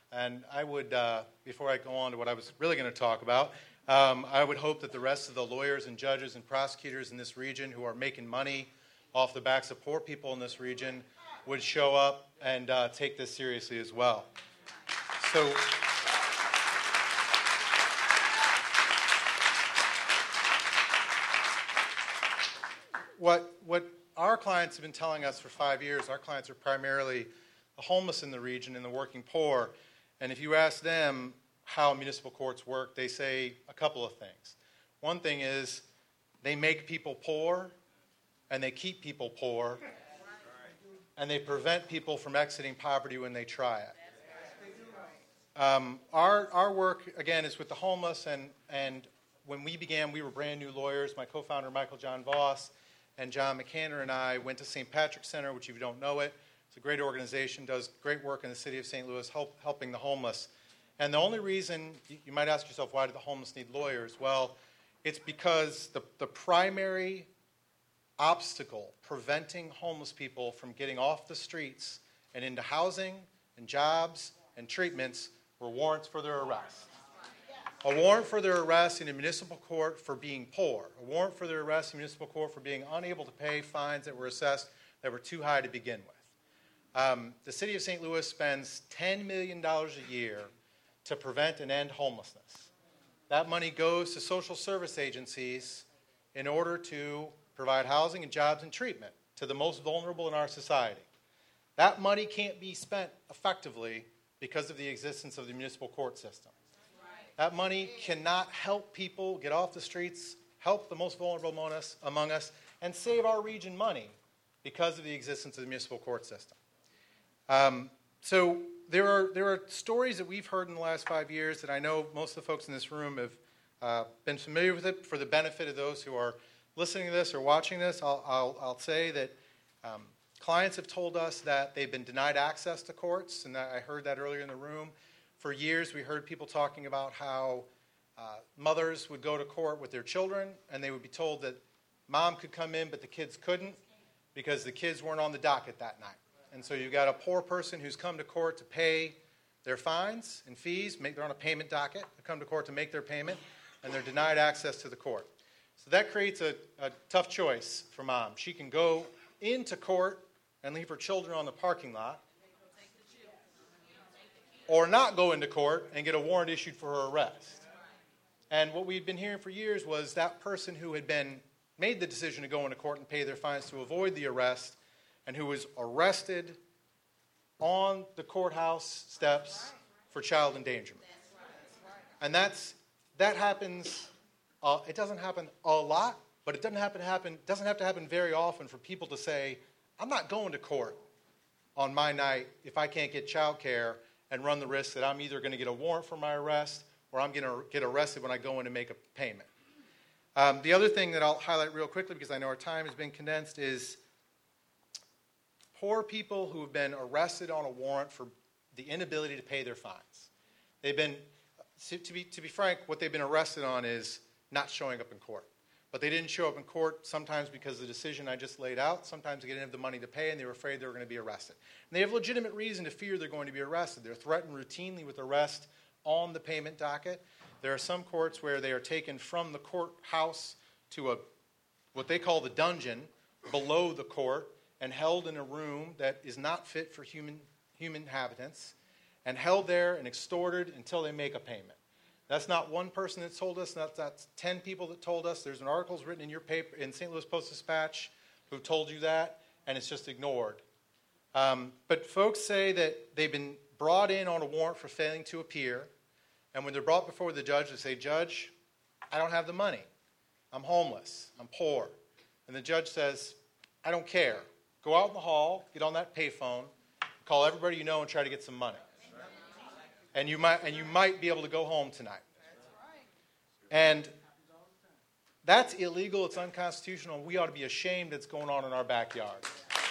And I would, before I go on to what I was really going to talk about, I would hope that the rest of the lawyers and judges and prosecutors in this region who are making money off the backs of poor people in this region would show up and take this seriously as well. So, what our clients have been telling us for 5 years, our clients are primarily the homeless in the region and the working poor. And if you ask them how municipal courts work, they say a couple of things. One thing is they make people poor and they keep people poor and they prevent people from exiting poverty when they try it. Our work, again, is with the homeless, and when we began, we were brand new lawyers. My co-founder, Michael John Voss, and John McCanner and I went to St. Patrick's Center, which if you don't know it, it's a great organization, does great work in the city of St. Louis helping the homeless. And the only reason, you might ask yourself, why do the homeless need lawyers? Well, it's because the primary obstacle preventing homeless people from getting off the streets and into housing and jobs and treatments were warrants for their arrest. A warrant for their arrest in a municipal court for being poor. A warrant for their arrest in a municipal court for being unable to pay fines that were assessed that were too high to begin with. The city of St. Louis spends $10 million a year to prevent and end homelessness. That money goes to social service agencies in order to provide housing and jobs and treatment to the most vulnerable in our society. That money can't be spent effectively because of the existence of the municipal court system. That money cannot help people get off the streets, help the most vulnerable among us, and save our region money because of the existence of the municipal court system. So there are stories that we've heard in the last 5 years that I know most of the folks in this room have been familiar with it. For the benefit of those who are listening to this or watching this, I'll say that clients have told us that they've been denied access to courts, and I heard that earlier in the room. For years, we heard people talking about how mothers would go to court with their children, and they would be told that mom could come in, but the kids couldn't because the kids weren't on the docket that night. And so you've got a poor person who's come to court to pay their fines and fees, they're on a payment docket, they come to court to make their payment, and they're denied access to the court. So that creates a tough choice for mom. She can go into court and leave her children on the parking lot, or not go into court and get a warrant issued for her arrest. And what we'd been hearing for years was that person who had made the decision to go into court and pay their fines to avoid the arrest, and who was arrested on the courthouse steps for child endangerment. And that happens, it doesn't happen a lot, but it doesn't have to happen very often for people to say, I'm not going to court on my night if I can't get child care and run the risk that I'm either going to get a warrant for my arrest or I'm going to get arrested when I go in and make a payment. The other thing that I'll highlight real quickly, because I know our time has been condensed, is poor people who have been arrested on a warrant for the inability to pay their fines. They've been, to be frank, what they've been arrested on is not showing up in court. But they didn't show up in court sometimes because of the decision I just laid out. Sometimes they didn't have the money to pay, and they were afraid they were going to be arrested. And they have legitimate reason to fear they're going to be arrested. They're threatened routinely with arrest on the payment docket. There are some courts where they are taken from the courthouse to what they call the dungeon below the court and held in a room that is not fit for human inhabitants, and held there and extorted until they make a payment. That's not one person that told us. That's 10 people that told us. There's an article written in your paper, in St. Louis Post-Dispatch, who told you that, and it's just ignored. But folks say that they've been brought in on a warrant for failing to appear, and when they're brought before the judge, they say, Judge, I don't have the money. I'm homeless. I'm poor. And the judge says, I don't care. Go out in the hall, get on that payphone, call everybody you know and try to get some money. And you might be able to go home tonight. And that's illegal, it's unconstitutional, and we ought to be ashamed that's going on in our backyard.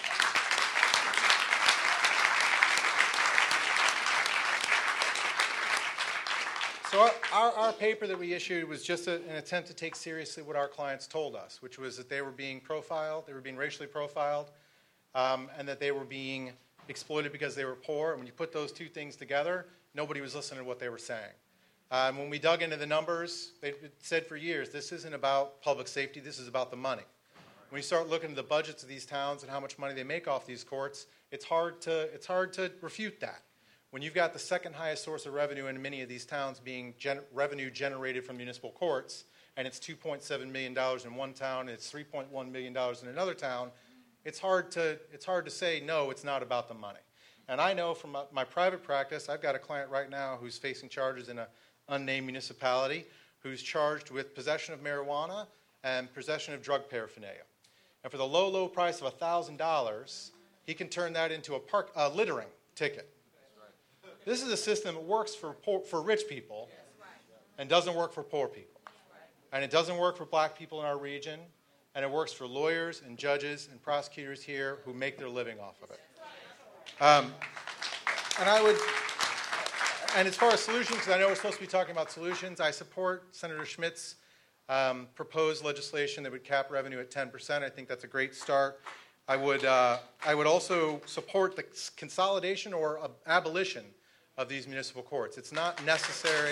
So our paper that we issued was just an attempt to take seriously what our clients told us, which was that they were being profiled, they were being racially profiled, and that they were being exploited because they were poor. And when you put those two things together, nobody was listening to what they were saying. When we dug into the numbers, they said for years, this isn't about public safety, this is about the money. When you start looking at the budgets of these towns and how much money they make off these courts, it's hard to refute that. When you've got the second highest source of revenue in many of these towns being revenue generated from municipal courts, and it's $2.7 million in one town, and it's $3.1 million in another town, it's hard to say, no, it's not about the money. And I know from my private practice, I've got a client right now who's facing charges in an unnamed municipality who's charged with possession of marijuana and possession of drug paraphernalia. And for the low, low price of $1,000, he can turn that into a littering ticket. This is a system that works for rich people and doesn't work for poor people. And it doesn't work for black people in our region, and it works for lawyers and judges and prosecutors here who make their living off of it. And as far as solutions, because I know we're supposed to be talking about solutions, I support Senator Schmidt's proposed legislation that would cap revenue at 10%. I think that's a great start. I would also support the consolidation or abolition of these municipal courts. It's not necessary.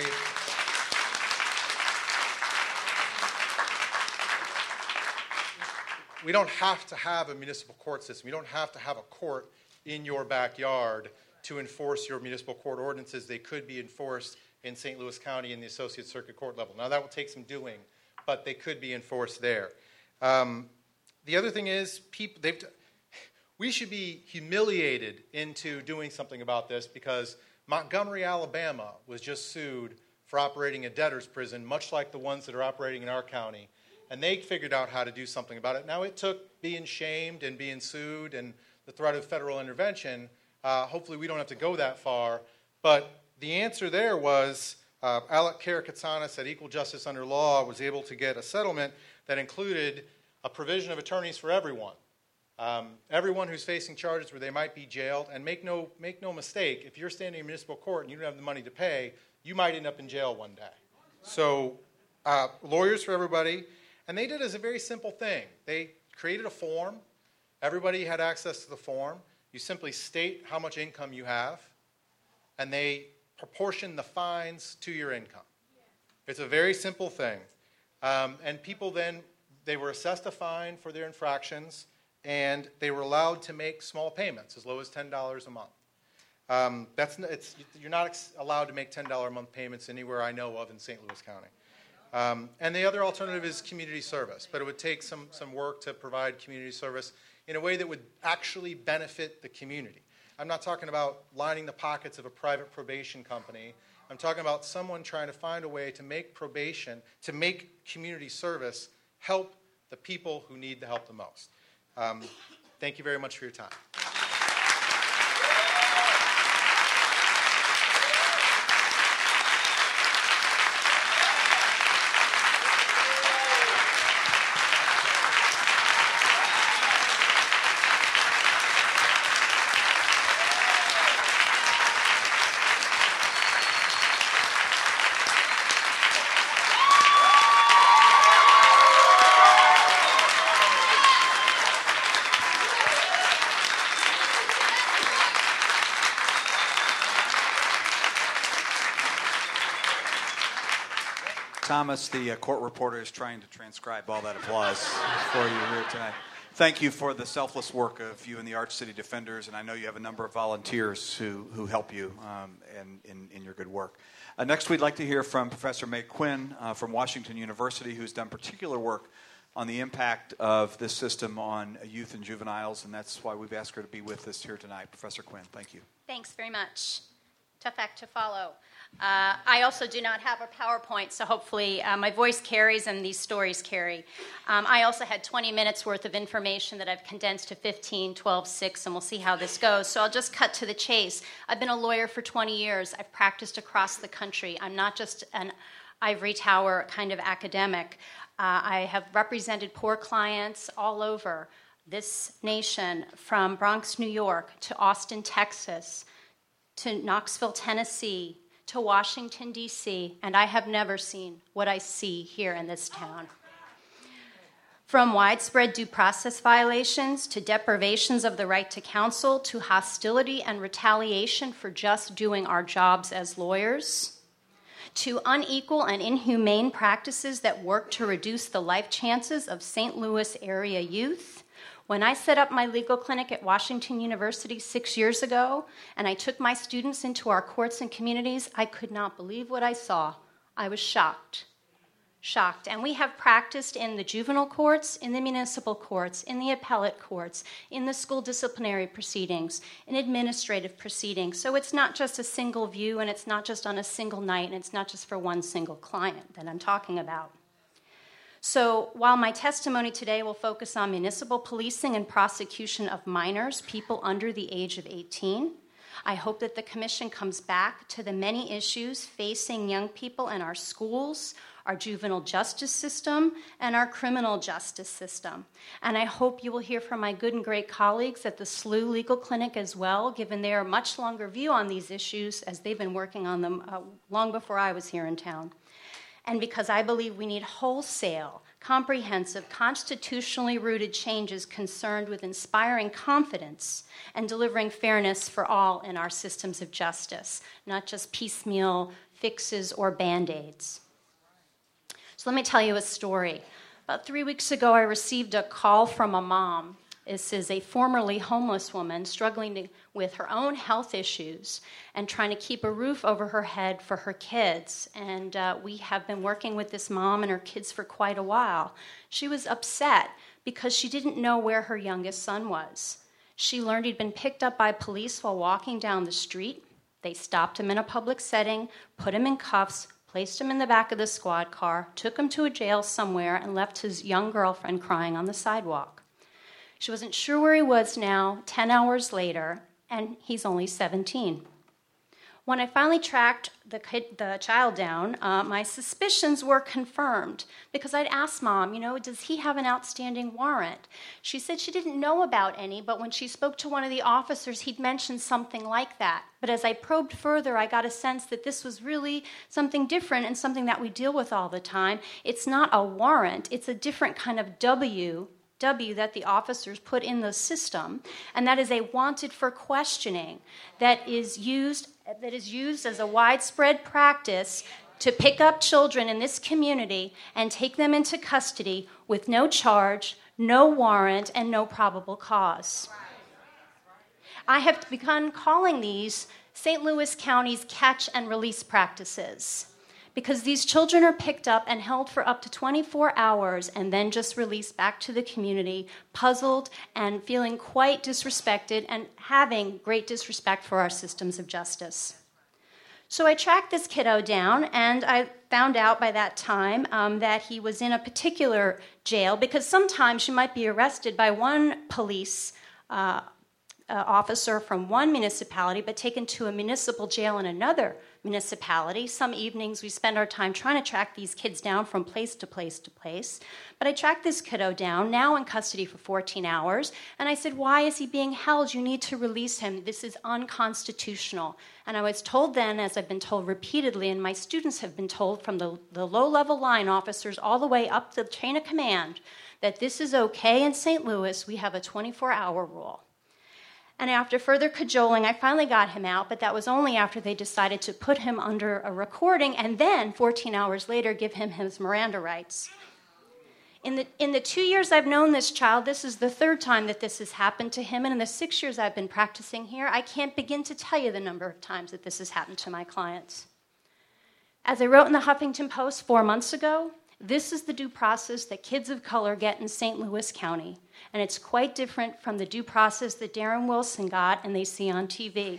We don't have to have a municipal court system. You don't have to have a court in your backyard to enforce your municipal court ordinances. They could be enforced in St. Louis County in the Associate Circuit Court level. Now, that will take some doing, but they could be enforced there. The other thing is, we should be humiliated into doing something about this because Montgomery, Alabama was just sued for operating a debtor's prison, much like the ones that are operating in our county. And they figured out how to do something about it. Now, it took being shamed and being sued and the threat of federal intervention. Hopefully, we don't have to go that far. But the answer there was Alec Karakatsanis at Equal Justice Under Law was able to get a settlement that included a provision of attorneys for everyone. Everyone who's facing charges where they might be jailed. And make no mistake, if you're standing in municipal court and you don't have the money to pay, you might end up in jail one day. So lawyers for everybody. And they did as a very simple thing. They created a form. Everybody had access to the form. You simply state how much income you have, and they proportion the fines to your income. It's a very simple thing. And people then, they were assessed a fine for their infractions, and they were allowed to make small payments, as low as $10 a month. You're not allowed to make $10 a month payments anywhere I know of in St. Louis County. And the other alternative is community service, but it would take some work to provide community service in a way that would actually benefit the community. I'm not talking about lining the pockets of a private probation company. I'm talking about someone trying to find a way to make probation, to make community service help the people who need the help the most. Thank you very much for your time. Thomas, the court reporter, is trying to transcribe all that applause for you here tonight. Thank you for the selfless work of you and the Arch City Defenders, and I know you have a number of volunteers who help you in your good work. Next, we'd like to hear from Professor Mae Quinn from Washington University, who's done particular work on the impact of this system on youth and juveniles, and that's why we've asked her to be with us here tonight. Professor Quinn, thank you. Thanks very much. Tough act to follow. I also do not have a PowerPoint, so hopefully my voice carries and these stories carry. I also had 20 minutes worth of information that I've condensed to 15, 12, 6, and we'll see how this goes. So I'll just cut to the chase. I've been a lawyer for 20 years. I've practiced across the country. I'm not just an ivory tower kind of academic. I have represented poor clients all over this nation, from Bronx, New York, to Austin, Texas, to Knoxville, Tennessee, to Washington, D.C., and I have never seen what I see here in this town. From widespread due process violations to deprivations of the right to counsel to hostility and retaliation for just doing our jobs as lawyers, to unequal and inhumane practices that work to reduce the life chances of St. Louis area youth. When I set up my legal clinic at Washington University 6 years ago, and I took my students into our courts and communities, I could not believe what I saw. I was shocked. And we have practiced in the juvenile courts, in the municipal courts, in the appellate courts, in the school disciplinary proceedings, in administrative proceedings. So it's not just a single view, and it's not just on a single night, and it's not just for one single client that I'm talking about. So while my testimony today will focus on municipal policing and prosecution of minors, people under the age of 18, I hope that the Commission comes back to the many issues facing young people in our schools, our juvenile justice system, and our criminal justice system. And I hope you will hear from my good and great colleagues at the SLU Legal Clinic as well, given their much longer view on these issues as they've been working on them long before I was here in town. And because I believe we need wholesale, comprehensive, constitutionally rooted changes concerned with inspiring confidence and delivering fairness for all in our systems of justice, not just piecemeal fixes or Band-Aids. So let me tell you a story. About 3 weeks ago, I received a call from a mom. This is a formerly homeless woman struggling with her own health issues and trying to keep a roof over her head for her kids. And we have been working with this mom and her kids for quite a while. She was upset because she didn't know where her youngest son was. She learned he'd been picked up by police while walking down the street. They stopped him in a public setting, put him in cuffs, placed him in the back of the squad car, took him to a jail somewhere, and left his young girlfriend crying on the sidewalk. She wasn't sure where he was now, 10 hours later, and he's only 17. When I finally tracked the child down, my suspicions were confirmed because I'd asked Mom, does he have an outstanding warrant? She said she didn't know about any, but when she spoke to one of the officers, he'd mentioned something like that. But as I probed further, I got a sense that this was really something different and something that we deal with all the time. It's not a warrant, it's a different kind of W that the officers put in the system, and that is a wanted for questioning that is used as a widespread practice to pick up children in this community and take them into custody with no charge, no warrant, and no probable cause. I have begun calling these St. Louis County's catch and release practices, because these children are picked up and held for up to 24 hours and then just released back to the community, puzzled and feeling quite disrespected and having great disrespect for our systems of justice. So I tracked this kiddo down, and I found out by that time that he was in a particular jail, because sometimes you might be arrested by one police officer from one municipality but taken to a municipal jail in another municipality. Some evenings we spend our time trying to track these kids down from place to place to place. But I tracked this kiddo down, now in custody for 14 hours, and I said, why is he being held? You need to release him. This is unconstitutional. And I was told then, as I've been told repeatedly, and my students have been told from the low-level line officers all the way up the chain of command, that this is okay in St. Louis. We have a 24-hour rule. And after further cajoling, I finally got him out, but that was only after they decided to put him under a recording and then, 14 hours later, give him his Miranda rights. In the 2 years I've known this child, this is the third time that this has happened to him, and in the 6 years I've been practicing here, I can't begin to tell you the number of times that this has happened to my clients. As I wrote in the Huffington Post 4 months ago, this is the due process that kids of color get in St. Louis County, and it's quite different from the due process that Darren Wilson got and they see on TV.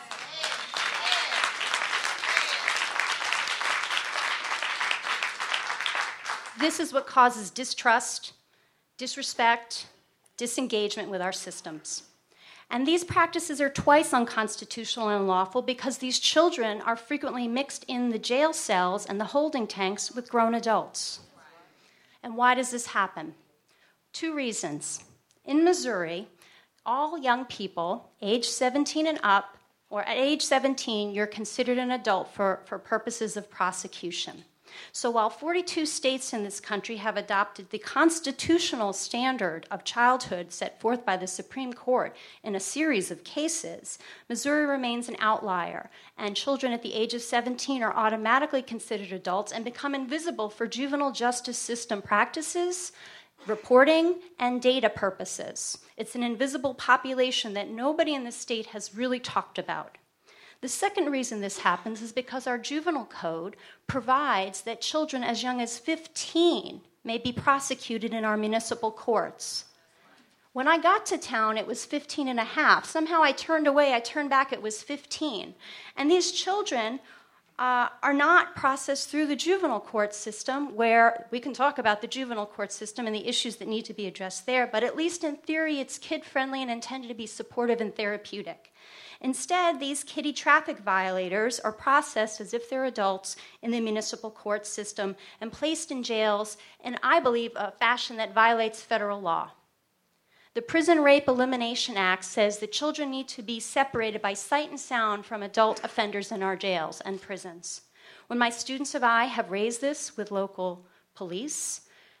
This is what causes distrust, disrespect, disengagement with our systems. And these practices are twice unconstitutional and unlawful because these children are frequently mixed in the jail cells and the holding tanks with grown adults. And why does this happen? 2 reasons. In Missouri, all young people age 17 and up, or at age 17, you're considered an adult for purposes of prosecution. So while 42 states in this country have adopted the constitutional standard of childhood set forth by the Supreme Court in a series of cases, Missouri remains an outlier, and children at the age of 17 are automatically considered adults and become invisible for juvenile justice system practices, reporting, and data purposes. It's an invisible population that nobody in the state has really talked about. The second reason this happens is because our juvenile code provides that children as young as 15 may be prosecuted in our municipal courts. When I got to town, it was 15 and a half. Somehow I turned back, it was 15. And these children are not processed through the juvenile court system, where we can talk about the juvenile court system and the issues that need to be addressed there, but at least in theory, it's kid-friendly and intended to be supportive and therapeutic. Instead, these kiddie traffic violators are processed as if they're adults in the municipal court system and placed in jails in, I believe, a fashion that violates federal law. The Prison Rape Elimination Act says that children need to be separated by sight and sound from adult offenders in our jails and prisons. When my students and I have raised this with local police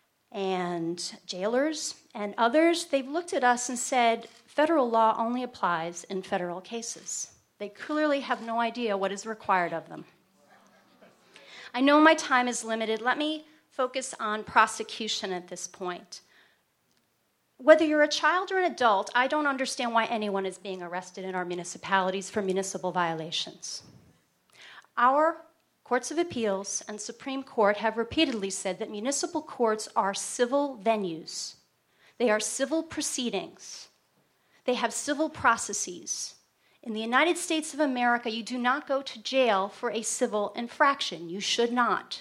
and jailers and others, they've looked at us and said, federal law only applies in federal cases. They clearly have no idea what is required of them. I know my time is limited. Let me focus on prosecution at this point. Whether you're a child or an adult, I don't understand why anyone is being arrested in our municipalities for municipal violations. Our courts of appeals and Supreme Court have repeatedly said that municipal courts are civil venues. They are civil proceedings. They have civil processes. In the United States of America, you do not go to jail for a civil infraction. You should not.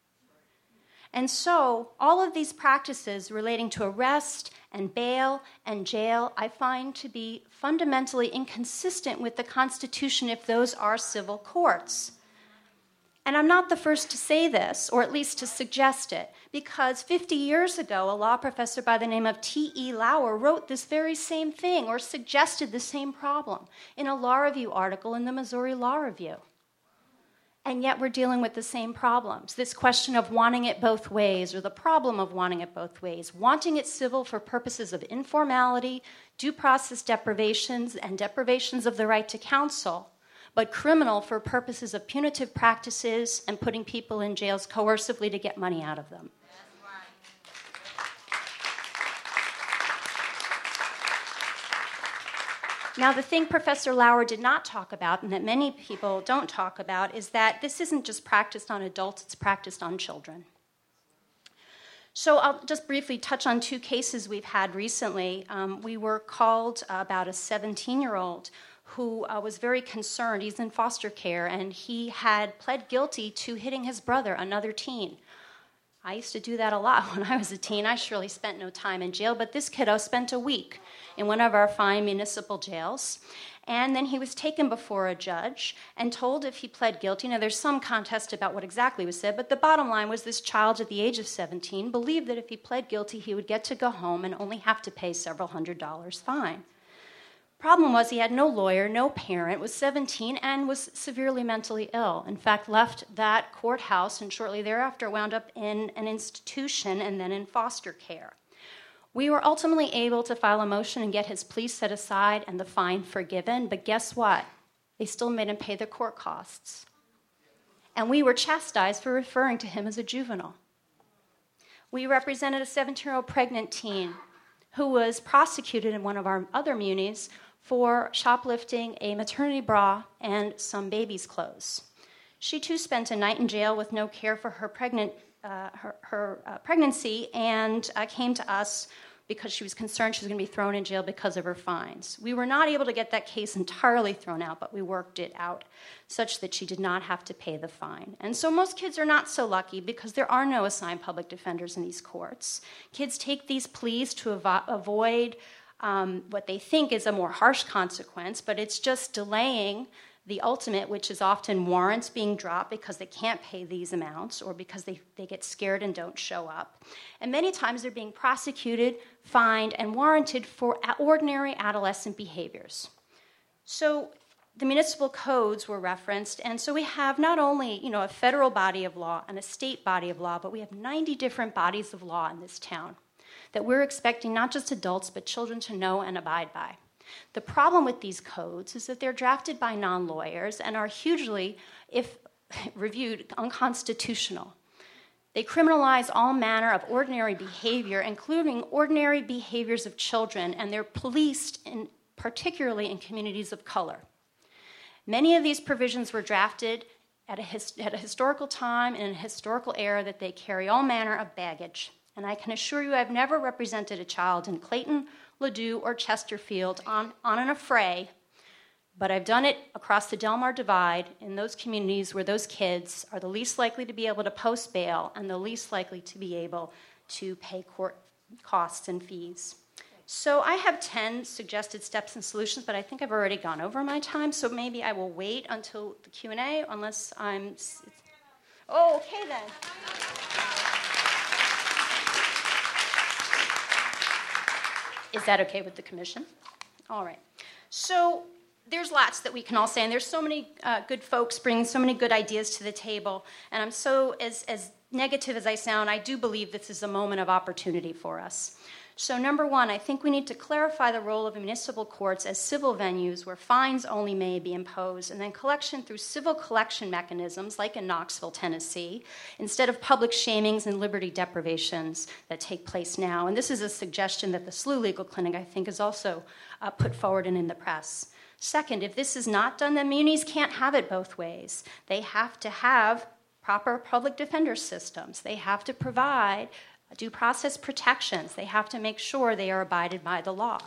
And so, all of these practices relating to arrest and bail and jail, I find to be fundamentally inconsistent with the Constitution if those are civil courts. And I'm not the first to say this, or at least to suggest it, because 50 years ago, a law professor by the name of T.E. Lauer wrote this very same thing, or suggested the same problem, in a law review article in the Missouri Law Review. And yet we're dealing with the same problems. This question of wanting it both ways, or the problem of wanting it both ways. Wanting it civil for purposes of informality, due process deprivations, and deprivations of the right to counsel, but criminal for purposes of punitive practices and putting people in jails coercively to get money out of them. Now, the thing Professor Lauer did not talk about, and that many people don't talk about, is that this isn't just practiced on adults, it's practiced on children. So I'll just briefly touch on two cases we've had recently. We were called about a 17-year-old who was very concerned. He's in foster care, and he had pled guilty to hitting his brother, another teen. I used to do that a lot when I was a teen. I surely spent no time in jail, but this kiddo spent a week in one of our fine municipal jails. And then he was taken before a judge and told if he pled guilty. Now, there's some contest about what exactly was said, but the bottom line was this child at the age of 17 believed that if he pled guilty, he would get to go home and only have to pay several $100s fine. Problem was he had no lawyer, no parent, was 17, and was severely mentally ill. In fact, left that courthouse and shortly thereafter wound up in an institution and then in foster care. We were ultimately able to file a motion and get his plea set aside and the fine forgiven, but guess what? They still made him pay the court costs. And we were chastised for referring to him as a juvenile. We represented a 17-year-old pregnant teen who was prosecuted in one of our other munis for shoplifting a maternity bra and some baby's clothes. She too spent a night in jail with no care for her pregnancy and came to us because she was concerned she was going to be thrown in jail because of her fines. We were not able to get that case entirely thrown out, but we worked it out such that she did not have to pay the fine. And so most kids are not so lucky because there are no assigned public defenders in these courts. Kids take these pleas to avoid what they think is a more harsh consequence, but it's just delaying the ultimate, which is often warrants being dropped because they can't pay these amounts or because they get scared and don't show up. And many times they're being prosecuted, fined, and warranted for ordinary adolescent behaviors. So the municipal codes were referenced, and so we have not only, a federal body of law and a state body of law, but we have 90 different bodies of law in this town that we're expecting not just adults but children to know and abide by. The problem with these codes is that they're drafted by non-lawyers and are hugely, if reviewed, unconstitutional. They criminalize all manner of ordinary behavior, including ordinary behaviors of children, and they're policed particularly in communities of color. Many of these provisions were drafted at a historical time in a historical era that they carry all manner of baggage. And I can assure you I've never represented a child in Clayton, Ladue, or Chesterfield on an affray, but I've done it across the Delmar Divide in those communities where those kids are the least likely to be able to post bail and the least likely to be able to pay court costs and fees. So I have 10 suggested steps and solutions, but I think I've already gone over my time, so maybe I will wait until the Q&A unless I'm... Oh, okay then. Is that okay with the commission? All right. So there's lots that we can all say, and there's so many good folks bringing so many good ideas to the table, and I'm so, as negative as I sound, I do believe this is a moment of opportunity for us. So number one, I think we need to clarify the role of municipal courts as civil venues where fines only may be imposed, and then collection through civil collection mechanisms like in Knoxville, Tennessee, instead of public shamings and liberty deprivations that take place now. And this is a suggestion that the SLU Legal Clinic, I think, has also put forward and in the press. Second, if this is not done, then munis can't have it both ways. They have to have proper public defender systems. They have to provide due process protections. They have to make sure they are abided by the law.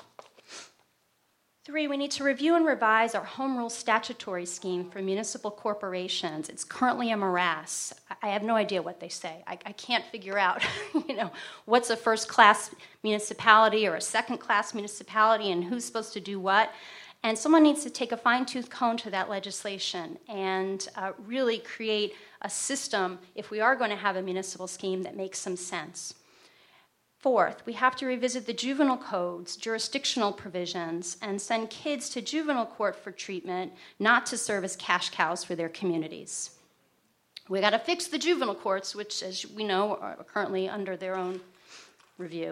3, we need to review and revise our home rule statutory scheme for municipal corporations. It's currently a morass. I have no idea what they say. I can't figure out, what's a first-class municipality or a second-class municipality and who's supposed to do what. And someone needs to take a fine-tooth comb to that legislation and really create a system, if we are going to have a municipal scheme, that makes some sense. 4th, we have to revisit the juvenile codes, jurisdictional provisions, and send kids to juvenile court for treatment, not to serve as cash cows for their communities. We got to fix the juvenile courts, which, as we know, are currently under their own review.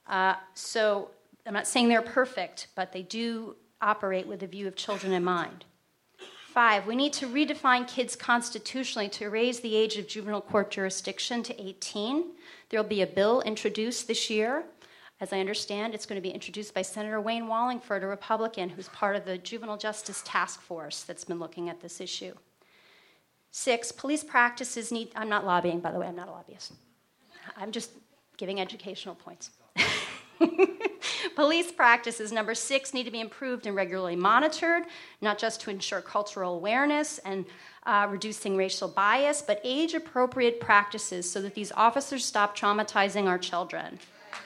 So I'm not saying they're perfect, but they do operate with a view of children in mind. 5, we need to redefine kids constitutionally to raise the age of juvenile court jurisdiction to 18. There will be a bill introduced this year. As I understand, it's going to be introduced by Senator Wayne Wallingford, a Republican, who's part of the Juvenile Justice Task Force that's been looking at this issue. 6, police practices need... I'm not lobbying, by the way. I'm not a lobbyist. I'm just giving educational points. Police practices, number 6, need to be improved and regularly monitored, not just to ensure cultural awareness and reducing racial bias, but age-appropriate practices so that these officers stop traumatizing our children.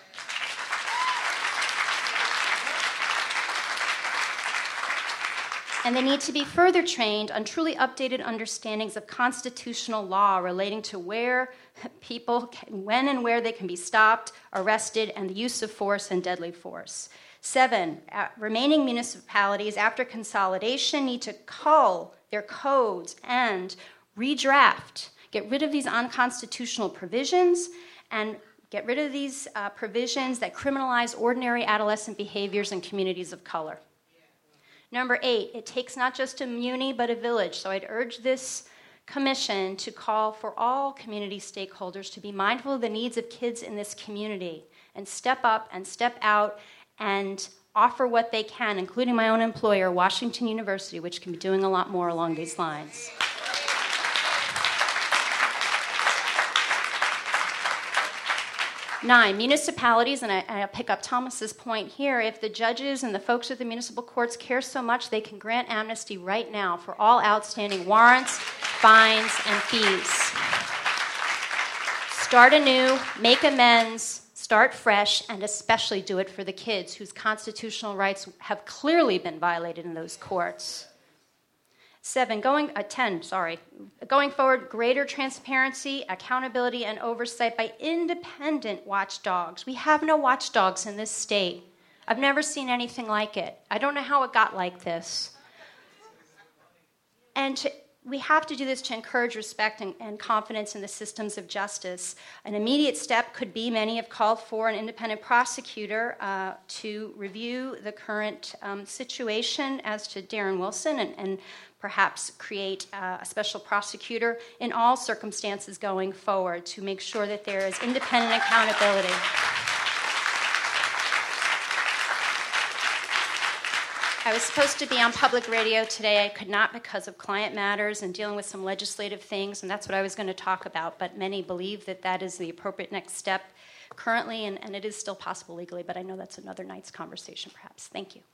And they need to be further trained on truly updated understandings of constitutional law relating to where people, when and where they can be stopped, arrested, and the use of force and deadly force. 7, remaining municipalities after consolidation need to cull their codes and redraft, get rid of these unconstitutional provisions, and get rid of these provisions that criminalize ordinary adolescent behaviors in communities of color. Number 8, it takes not just a muni but a village. So I'd urge this commission to call for all community stakeholders to be mindful of the needs of kids in this community and step up and step out and offer what they can, including my own employer, Washington University, which can be doing a lot more along these lines. 9, municipalities, and I'll pick up Thomas's point here, if the judges and the folks at the municipal courts care so much, they can grant amnesty right now for all outstanding warrants, fines, and fees. Start anew, make amends, start fresh, and especially do it for the kids whose constitutional rights have clearly been violated in those courts. 10, going forward, greater transparency, accountability, and oversight by independent watchdogs. We have no watchdogs in this state. I've never seen anything like it. I don't know how it got like this. We have to do this to encourage respect and confidence in the systems of justice. An immediate step could be many have called for an independent prosecutor to review the current situation as to Darren Wilson and perhaps create a special prosecutor in all circumstances going forward to make sure that there is independent accountability. I was supposed to be on public radio today. I could not because of client matters and dealing with some legislative things, and that's what I was going to talk about. But many believe that that is the appropriate next step currently, and it is still possible legally, but I know that's another night's conversation perhaps. Thank you.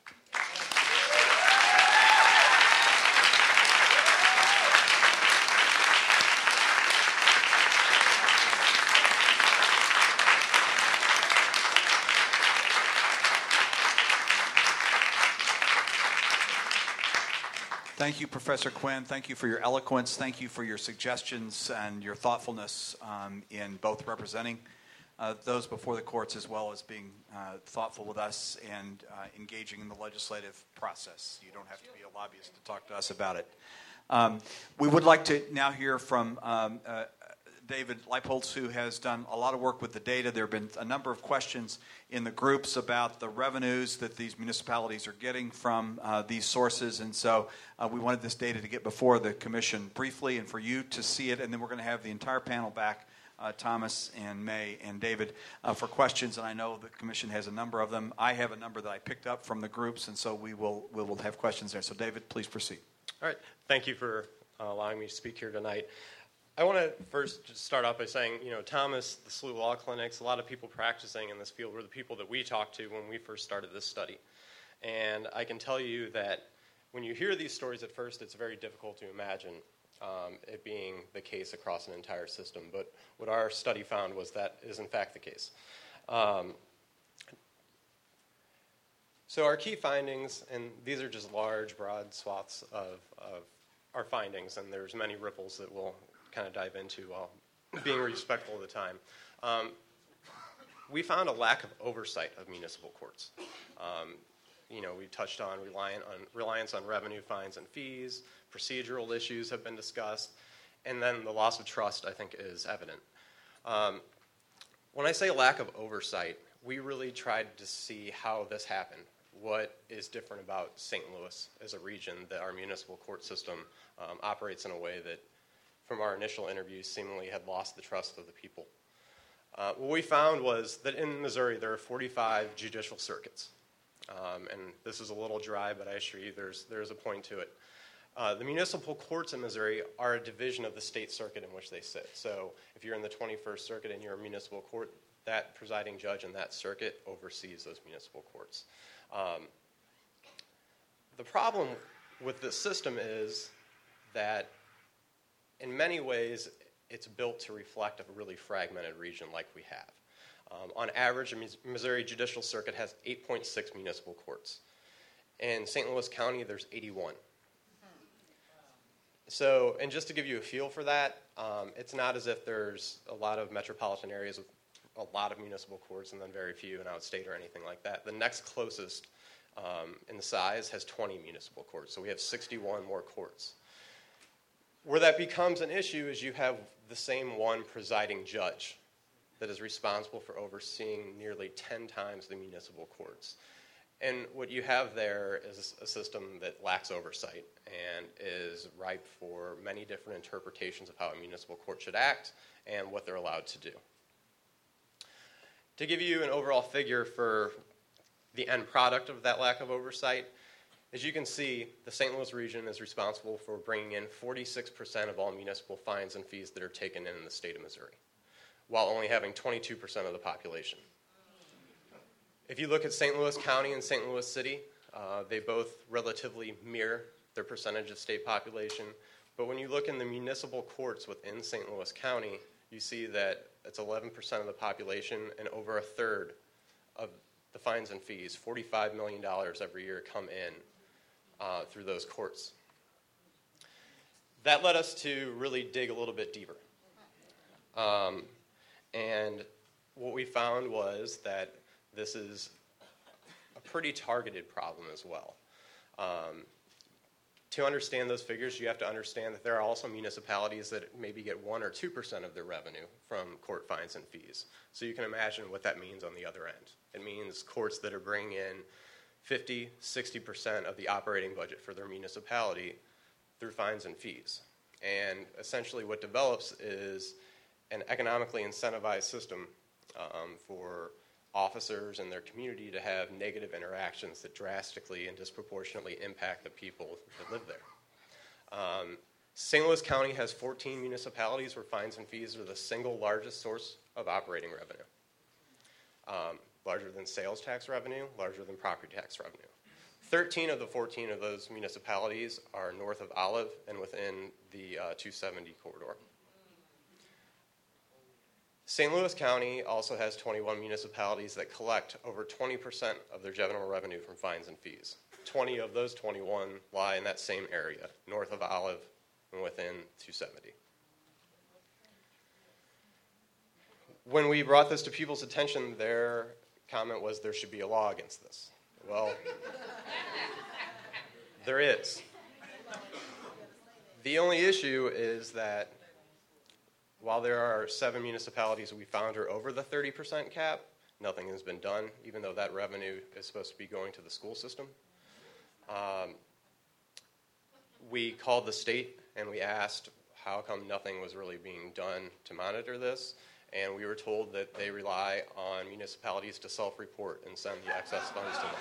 Thank you, Professor Quinn. Thank you for your eloquence. Thank you for your suggestions and your thoughtfulness in both representing those before the courts as well as being thoughtful with us and engaging in the legislative process. You don't have to be a lobbyist to talk to us about it. We would like to now hear from David Leipholtz, who has done a lot of work with the data. There have been a number of questions in the groups about the revenues that these municipalities are getting from these sources, and so we wanted this data to get before the commission briefly and for you to see it, and then we're going to have the entire panel back, Thomas and May and David, for questions, and I know the commission has a number of them. I have a number that I picked up from the groups, and so we will have questions there. So David, please proceed. All right. Thank you for allowing me to speak here tonight. I want to first just start off by saying, Thomas, the SLU Law Clinics, a lot of people practicing in this field were the people that we talked to when we first started this study. And I can tell you that when you hear these stories at first, it's very difficult to imagine it being the case across an entire system. But what our study found was that is in fact the case. So our key findings, and these are just large, broad swaths of our findings, and there's many ripples that we'll kind of dive into while being respectful of the time. We found a lack of oversight of municipal courts. We touched on reliance on revenue, fines, and fees. Procedural issues have been discussed. And then the loss of trust, I think, is evident. When I say lack of oversight, we really tried to see how this happened. What is different about St. Louis as a region that our municipal court system operates in a way that, from our initial interviews, seemingly had lost the trust of the people. What we found was that in Missouri there are 45 judicial circuits. And this is a little dry, but I assure you there's a point to it. The municipal courts in Missouri are a division of the state circuit in which they sit. So if you're in the 21st Circuit and you're a municipal court, that presiding judge in that circuit oversees those municipal courts. The problem with this system is that in many ways it's built to reflect a really fragmented region like we have. On average, a Missouri Judicial Circuit has 8.6 municipal courts. In St. Louis County, there's 81. So, and just to give you a feel for that, it's not as if there's a lot of metropolitan areas with a lot of municipal courts and then very few in outstate or anything like that. The next closest in size has 20 municipal courts, so we have 61 more courts. Where that becomes an issue is you have the same one presiding judge that is responsible for overseeing nearly 10 times the municipal courts. And what you have there is a system that lacks oversight and is ripe for many different interpretations of how a municipal court should act and what they're allowed to do. To give you an overall figure for the end product of that lack of oversight, as you can see, the St. Louis region is responsible for bringing in 46% of all municipal fines and fees that are taken in the state of Missouri, while only having 22% of the population. If you look at St. Louis County and St. Louis City, they both relatively mirror their percentage of state population. But when you look in the municipal courts within St. Louis County, you see that it's 11% of the population and over a third of the fines and fees, $45 million every year, come in through those courts. That led us to really dig a little bit deeper. And what we found was that this is a pretty targeted problem as well. To understand those figures, you have to understand that there are also municipalities that maybe get 1 or 2% of their revenue from court fines and fees. So you can imagine what that means on the other end. It means courts that are bringing in 50, 60% of the operating budget for their municipality through fines and fees. And essentially what develops is an economically incentivized system for officers and their community to have negative interactions that drastically and disproportionately impact the people that live there. St. Louis County has 14 municipalities where fines and fees are the single largest source of operating revenue. Larger than sales tax revenue, larger than property tax revenue. 13 of the 14 of those municipalities are north of Olive and within the 270 corridor. St. Louis County also has 21 municipalities that collect over 20% of their general revenue from fines and fees. 20 of those 21 lie in that same area, north of Olive and within 270. When we brought this to people's attention, their comment was there should be a law against this. Well, there is. The only issue is that while there are 7 municipalities we found are over the 30% cap, nothing has been done, even though that revenue is supposed to be going to the school system. We called the state and we asked how come nothing was really being done to monitor this, and we were told that they rely on municipalities to self-report and send the excess funds to them.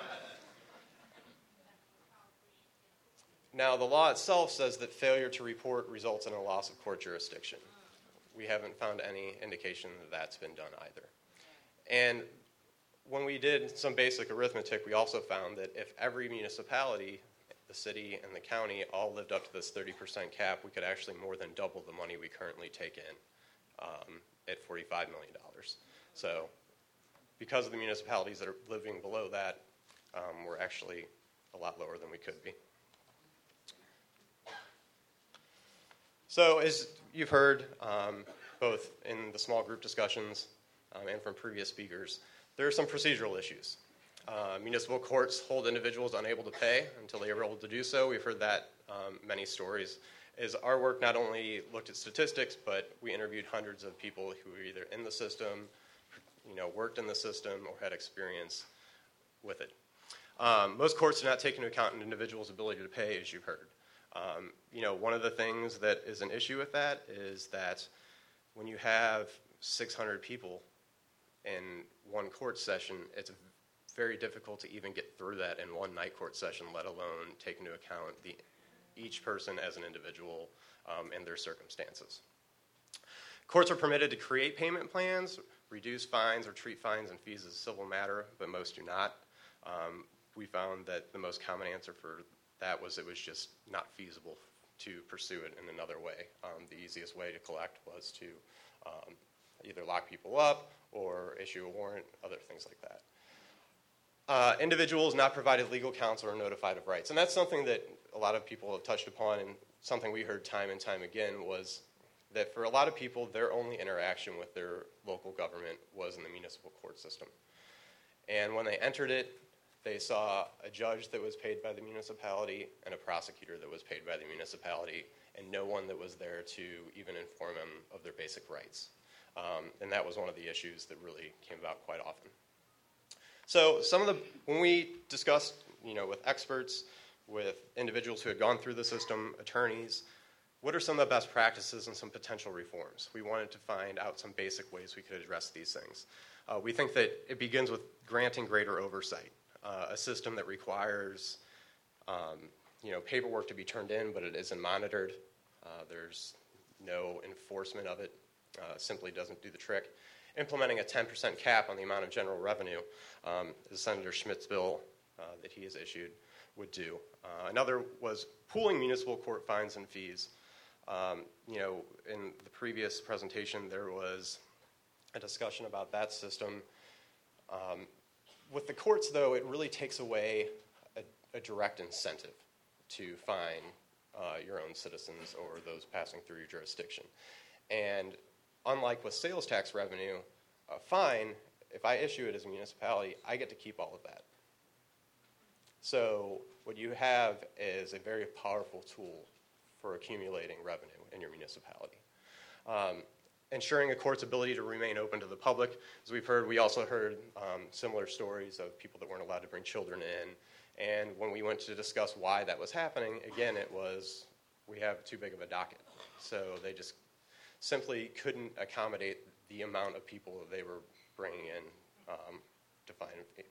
Now, the law itself says that failure to report results in a loss of court jurisdiction. We haven't found any indication that that's been done either. And when we did some basic arithmetic, we also found that if every municipality, the city and the county, all lived up to this 30% cap, we could actually more than double the money we currently take in at $45 million. So because of the municipalities that are living below that, we're actually a lot lower than we could be. So as you've heard, both in the small group discussions and from previous speakers, there are some procedural issues. Municipal courts hold individuals unable to pay until they are able to do so. We've heard that many stories. As our work not only looked at statistics, but we interviewed hundreds of people who were either in the system, worked in the system, or had experience with it. Most courts do not take into account an individual's ability to pay, as you've heard. One of the things that is an issue with that is that when you have 600 people in one court session, it's very difficult to even get through that in one night court session, let alone take into account each person as an individual and their circumstances. Courts are permitted to create payment plans, reduce fines, or treat fines and fees as a civil matter, but most do not. We found that the most common answer for that was it was just not feasible to pursue it in another way. The easiest way to collect was to either lock people up or issue a warrant, other things like that. Individuals not provided legal counsel or notified of rights. And that's something that a lot of people have touched upon, and something we heard time and time again was that for a lot of people, their only interaction with their local government was in the municipal court system. And when they entered it, they saw a judge that was paid by the municipality and a prosecutor that was paid by the municipality, and no one that was there to even inform them of their basic rights. And that was one of the issues that really came about quite often. So when we discussed, with experts, with individuals who had gone through the system, attorneys, what are some of the best practices and some potential reforms? We wanted to find out some basic ways we could address these things. We think that it begins with granting greater oversight. A system that requires, paperwork to be turned in, but it isn't monitored. There's no enforcement of it. Simply doesn't do the trick. Implementing a 10% cap on the amount of general revenue, as Senator Schmidt's bill that he has issued would do. Another was pooling municipal court fines and fees. In the previous presentation, there was a discussion about that system. With the courts, though, it really takes away a direct incentive to fine your own citizens or those passing through your jurisdiction. And unlike with sales tax revenue, a fine, if I issue it as a municipality, I get to keep all of that. So what you have is a very powerful tool for accumulating revenue in your municipality. Ensuring a court's ability to remain open to the public. As we've heard, we also heard similar stories of people that weren't allowed to bring children in. And when we went to discuss why that was happening, again, it was we have too big of a docket. So they just simply couldn't accommodate the amount of people that they were bringing in to fine and fee.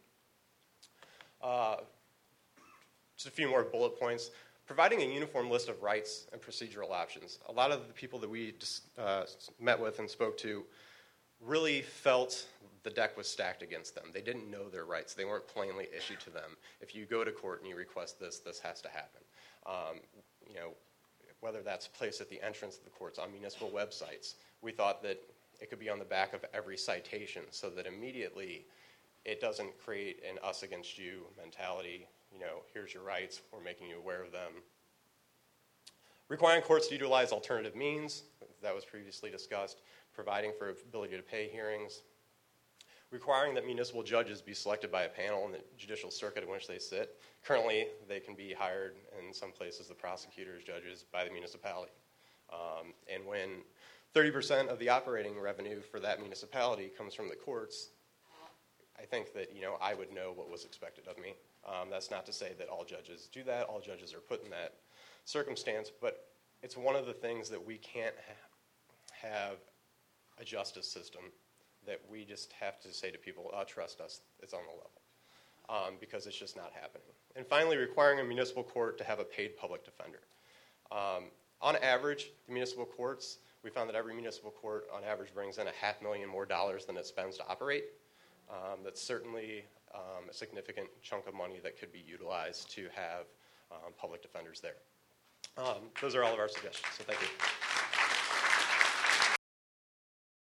Just a few more bullet points. Providing a uniform list of rights and procedural options. A lot of the people that we met with and spoke to really felt the deck was stacked against them. They didn't know their rights. They weren't plainly issued to them. If you go to court and you request this, this has to happen. Whether that's placed at the entrance of the courts, on municipal websites, we thought that it could be on the back of every citation so that immediately it doesn't create an us against you mentality. Here's your rights, we're making you aware of them. Requiring courts to utilize alternative means, that was previously discussed. Providing for ability to pay hearings. Requiring that municipal judges be selected by a panel in the judicial circuit in which they sit. Currently, they can be hired, in some places, the prosecutors, judges, by the municipality. And when 30% of the operating revenue for that municipality comes from the courts, I think that I would know what was expected of me. That's not to say that all judges do that. All judges are put in that circumstance, but it's one of the things that we can't have a justice system that we just have to say to people, trust us, it's on the level, because it's just not happening. And finally, requiring a municipal court to have a paid public defender. On average, the municipal courts, we found that every municipal court on average brings in $500,000 more than it spends to operate. That's certainly a significant chunk of money that could be utilized to have public defenders there. Those are all of our suggestions, so thank you.